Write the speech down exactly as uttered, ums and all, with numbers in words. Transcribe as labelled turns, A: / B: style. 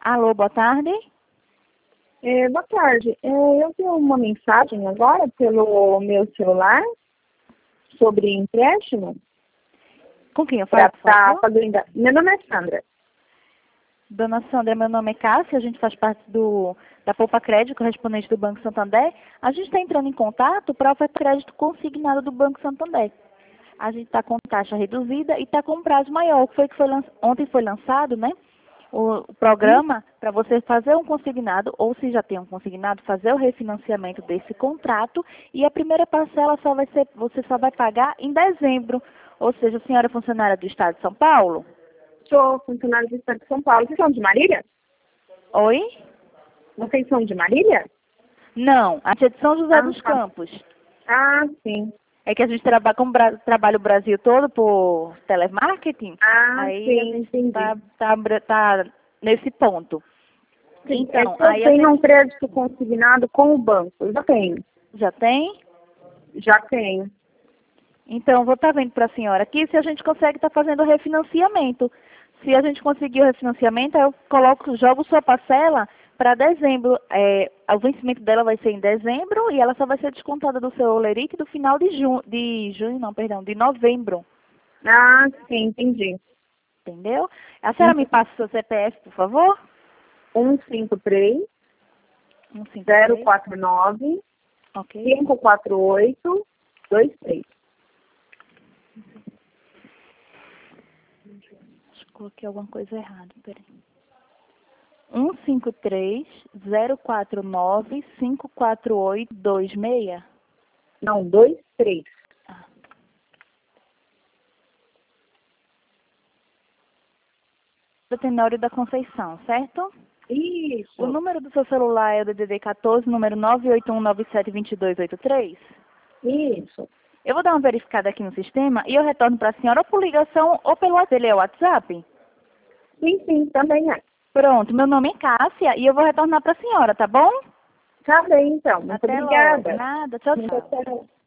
A: Alô, boa tarde.
B: É, boa tarde. É, eu vi uma mensagem agora pelo meu celular sobre empréstimo.
A: Com quem eu falo, por
B: Pra tá
A: favor?
B: fazendo... Meu nome é Sandra.
A: Dona Sandra, meu nome é Cássia, a gente faz parte do, da Poupa Crédito, correspondente do Banco Santander. A gente está entrando em contato para ofertar crédito consignado do Banco Santander. A gente está com taxa reduzida e está com um prazo maior. O que foi que foi lan- ontem foi lançado, né? O, o programa para você fazer um consignado, ou se já tem um consignado, fazer o refinanciamento desse contrato e a primeira parcela só vai ser, você só vai pagar em dezembro. Ou seja, a senhora é funcionária do Estado de São Paulo?
B: Sou funcionária do Estado de São Paulo. Vocês são de Marília?
A: Oi?
B: Vocês são de Marília?
A: Não, a gente é de São José
B: Ah,
A: dos
B: tá.
A: Campos.
B: Ah, sim.
A: É que a gente trabalha, como bra trabalha o Brasil todo por telemarketing,
B: Ah,
A: aí a
B: sim,
A: gente
B: entendi.
A: está tá, tá tá nesse ponto.
B: Sim, é
A: Então,
B: que eu
A: aí a
B: tenho um
A: gente
B: crédito consignado com o banco. Eu já tenho.
A: já tem?
B: Já tenho.
A: Então, vou estar vendo para a senhora aqui se a gente consegue estar fazendo o refinanciamento. Se a gente conseguir o refinanciamento, aí eu coloco, jogo sua parcela para dezembro. É, o vencimento dela vai ser em dezembro e ela só vai ser descontada do seu Olerite do final de junho, de junho, não, perdão, de novembro.
B: Ah, sim, entendi.
A: Entendeu? A senhora me passa o seu C P F, por favor?
B: um cinco três,
A: um cinco
B: zero
A: três,
B: quatro nove,
A: ok.
B: cinco quatro oito, dois três.
A: Acho que coloquei alguma coisa errada, peraí. um cinco três, zero quatro nove, cinco quatro oito, dois seis.
B: Não, dois três.
A: Ah. Tenório da Conceição, certo? O
B: Isso,
A: número do seu celular é o D D D quatorze, número nove oito um nove sete dois dois oito três?
B: isso.
A: Eu vou dar uma verificada aqui no sistema e eu retorno para a senhora ou por ligação ou pelo WhatsApp. Ele é o WhatsApp?
B: Sim, sim, também é.
A: Pronto, meu nome é Cássia e eu vou retornar para a senhora, tá bom?
B: Tá bem, então. Muito
A: Até logo.
B: obrigada.
A: Nada, tchau,
B: Muito
A: tchau.
B: obrigada.